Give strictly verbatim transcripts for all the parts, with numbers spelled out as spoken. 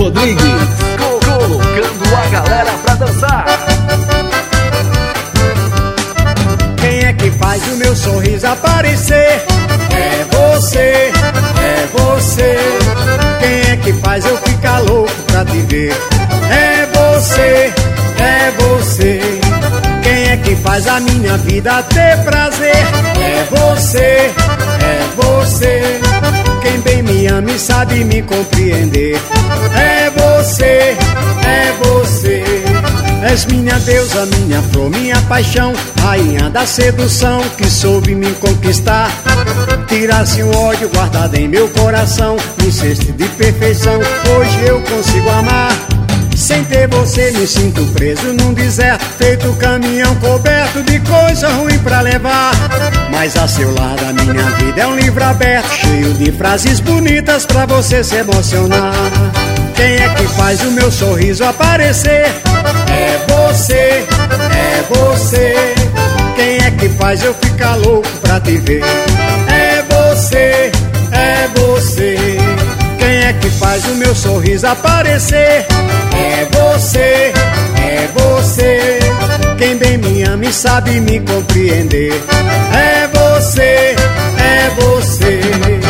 Rodrigues, colocando a galera pra dançar. Quem é que faz o meu sorriso aparecer? É você, é você. Quem é que faz eu ficar louco pra te ver? É você, é você. Quem é que faz a minha vida ter prazer? É você, é você. Quem bem me ama e sabe me compreender? É você, é você. És minha deusa, minha flor, minha paixão, rainha da sedução que soube me conquistar. Tirasse o ódio guardado em meu coração, me ceste de perfeição, hoje eu consigo amar. Sem ter você me sinto preso num deserto, feito caminhão coberto de coisa ruim pra levar. Mas a seu lado a minha vida é um livro aberto, cheio de frases bonitas pra você se emocionar. Quem é que faz o meu sorriso aparecer? É você, é você. Quem é que faz eu ficar louco pra te ver? É você, é você. Quem é que faz o meu sorriso aparecer? É você, é você. Quem bem me ama e sabe me compreender? É você, é você.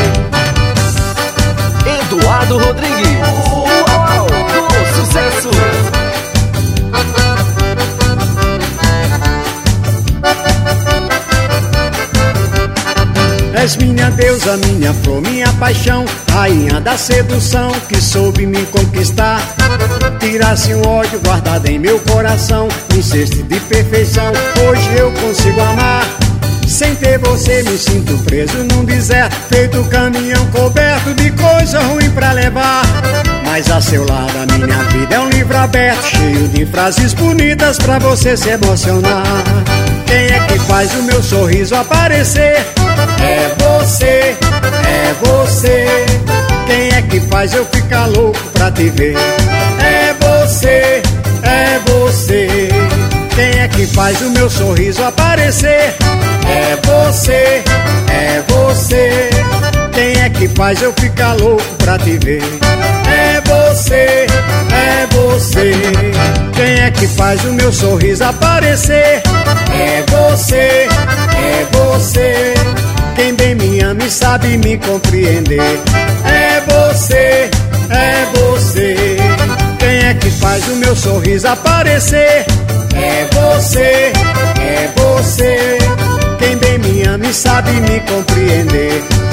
Eduardo Rodrigues, uau, do sucesso. És minha deusa, minha flor, minha paixão, rainha da sedução que soube me conquistar. Tirasse um ódio guardado em meu coração, um cesto de perfeição, hoje eu consigo amar. Sem ter você me sinto preso num deserto, feito caminhão coberto de coisa ruim pra levar. Mas a seu lado a minha vida é um livro aberto, cheio de frases bonitas pra você se emocionar. Quem é que faz o meu sorriso aparecer? É você, é você. Quem é que faz eu ficar louco pra te ver? É você, é você. Quem é que faz o meu sorriso aparecer? É você, é você. Quem é que faz eu ficar louco pra te ver? É você, é você. Quem é que faz o meu sorriso aparecer? É você, é você. Quem bem me ama e sabe me compreender? É você, é você. Quem é que faz o meu sorriso aparecer? É você, é você. Quem bem me ama e sabe me compreender?